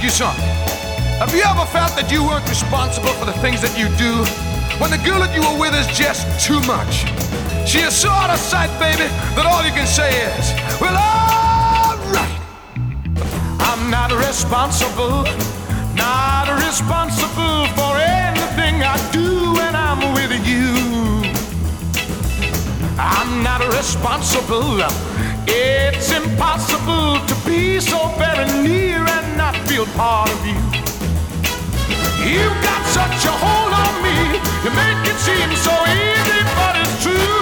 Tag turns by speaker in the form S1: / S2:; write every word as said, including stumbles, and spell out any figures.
S1: you something. Have you ever felt that you weren't responsible for the things that you do? When the girl that you were with is just too much. She is so out of sight, baby, that all you can say is, well, all right. I'm not responsible, not responsible for anything I do when I'm with you. I'm not responsible. It's impossible to be so very near and not feel part of you. You got such a hold on me, you make it seem so easy, but it's true.